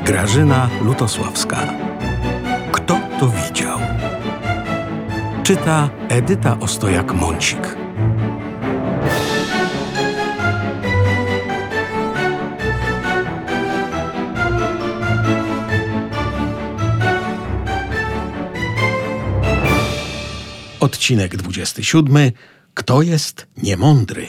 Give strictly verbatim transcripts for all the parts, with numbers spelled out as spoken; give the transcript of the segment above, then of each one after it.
Grażyna Lutosławska. Kto to widział? Czyta Edyta Ostojak-Mącik. Odcinek dwudziesty siódmy. Kto jest niemądry?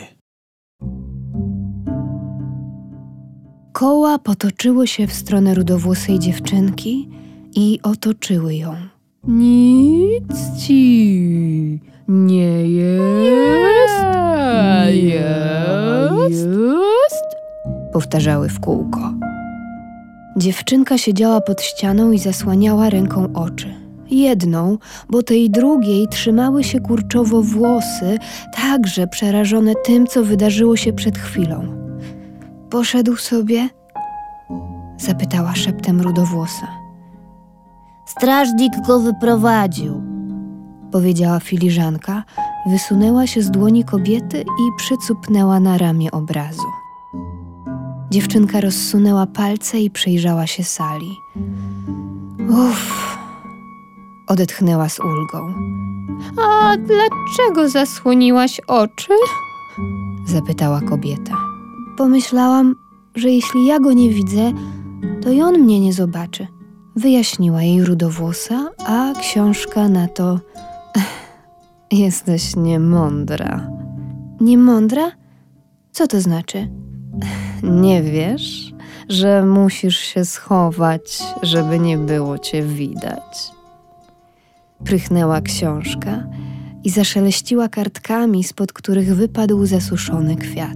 Koła potoczyły się w stronę rudowłosej dziewczynki i otoczyły ją. Nic ci nie jest, nie jest, jest, powtarzały w kółko. Dziewczynka siedziała pod ścianą i zasłaniała ręką oczy. Jedną, bo tej drugiej trzymały się kurczowo włosy, także przerażone tym, co wydarzyło się przed chwilą. Poszedł sobie? Zapytała szeptem rudowłosa. Strażnik go wyprowadził, powiedziała filiżanka, wysunęła się z dłoni kobiety i przycupnęła na ramię obrazu. Dziewczynka rozsunęła palce i przyjrzała się sali. Uff, odetchnęła z ulgą. A dlaczego zasłoniłaś oczy? Zapytała kobieta. Pomyślałam, że jeśli ja go nie widzę, to i on mnie nie zobaczy. Wyjaśniła jej rudowłosa, a książka na to... Jesteś niemądra. Niemądra? Co to znaczy? Nie wiesz, że musisz się schować, żeby nie było cię widać. Prychnęła książka i zaszeleściła kartkami, spod których wypadł zasuszony kwiat.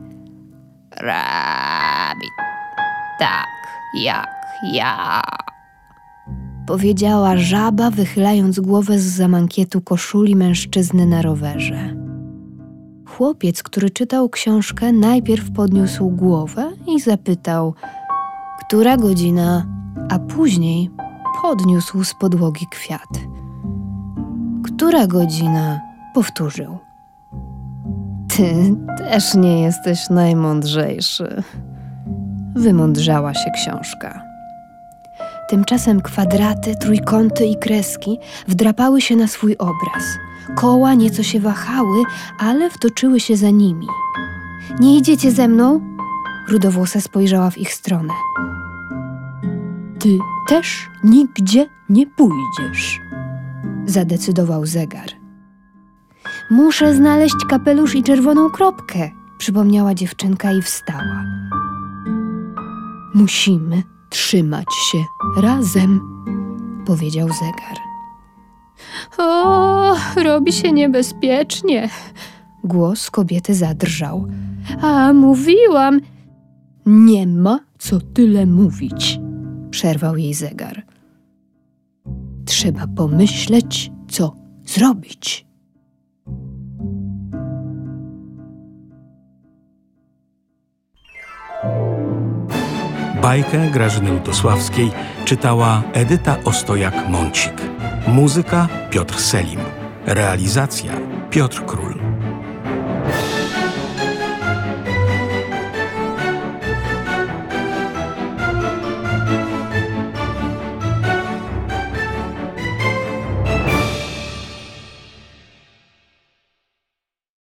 Rabbit, tak jak ja, powiedziała żaba, wychylając głowę zza mankietu koszuli mężczyzny na rowerze. Chłopiec, który czytał książkę, najpierw podniósł głowę i zapytał, która godzina, a później podniósł z podłogi kwiat. Która godzina? Powtórzył. Ty też nie jesteś najmądrzejszy. Wymądrzała się książka. Tymczasem kwadraty, trójkąty i kreski wdrapały się na swój obraz. Koła nieco się wahały, ale wtoczyły się za nimi. Nie idziecie ze mną? Rudowłosa spojrzała w ich stronę. Ty też nigdzie nie pójdziesz, zadecydował zegar. Muszę znaleźć kapelusz i czerwoną kropkę, przypomniała dziewczynka i wstała. Musimy trzymać się razem, powiedział zegar. O, robi się niebezpiecznie. Głos kobiety zadrżał. A mówiłam. Nie ma co tyle mówić, przerwał jej zegar. Trzeba pomyśleć, co zrobić. Bajkę Grażyny Lutosławskiej czytała Edyta Ostojak-Mącik. Muzyka Piotr Selim. Realizacja Piotr Król.